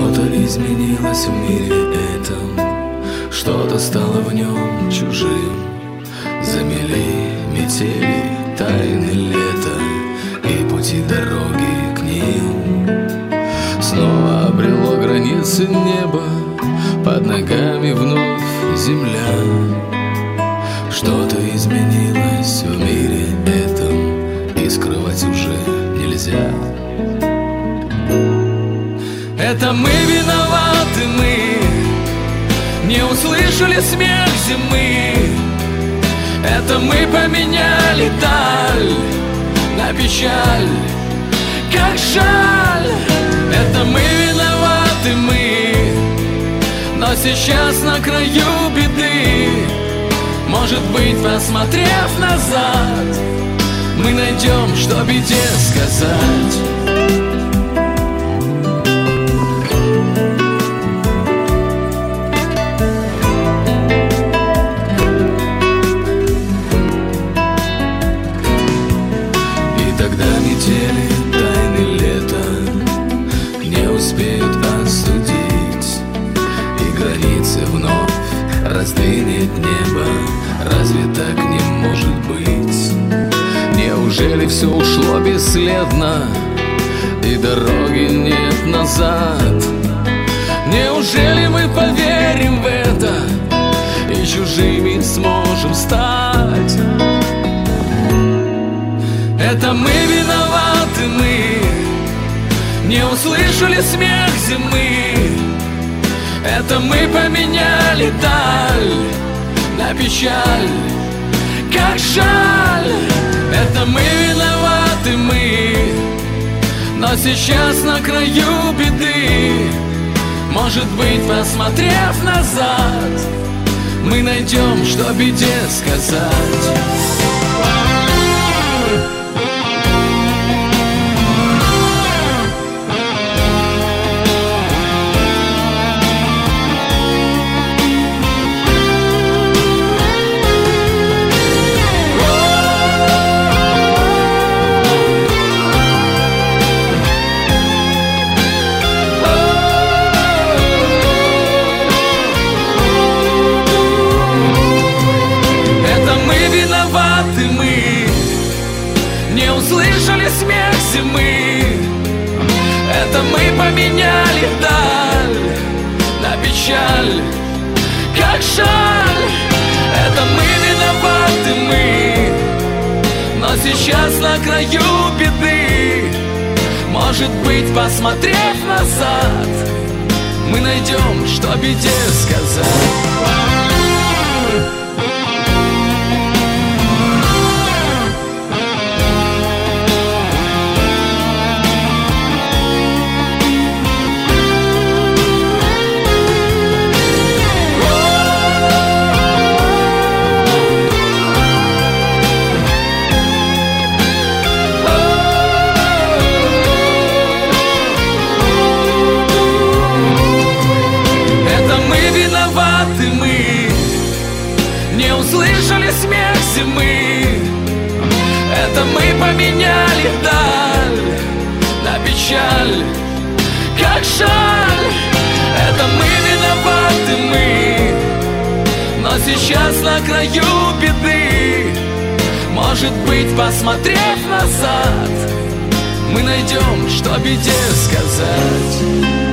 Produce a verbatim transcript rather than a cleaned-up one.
Что-то изменилось в мире этом, что-то стало в нем чужим. Замели метели, тайны лета и пути дороги к ним. Снова обрело границы неба, под ногами вновь земля. Что-то изменилось в мире этом, и скрывать уже нельзя. Это мы виноваты, мы не услышали смех зимы. Это мы поменяли даль на печаль. Как жаль, это мы виноваты, мы, но сейчас на краю беды. Может быть, посмотрев назад, мы найдем, что беде сказать. Метели, тайны лета не успеют остудить, и границы вновь раздвинет небо. Разве так не может быть? Неужели все ушло бесследно, и дороги нет назад? Неужели мы поверим в это и чужими сможем стать? Это мы виноваты, мы не услышали смех зимы. Это мы поменяли даль на печаль. Как жаль, это мы виноваты, мы, но сейчас на краю беды. Может быть, посмотрев назад, мы найдем, что беде сказать. Не услышали смех зимы. Это мы поменяли даль на печаль. Как жаль, это мы виноваты, мы, но сейчас на краю беды. Может быть, посмотрев назад, мы найдем, что беде сказать. Не услышали смех зимы. Это мы поменяли даль на печаль. Как жаль, это мы виноваты, мы, но сейчас на краю беды. Может быть, посмотрев назад, мы найдем, что беде сказать.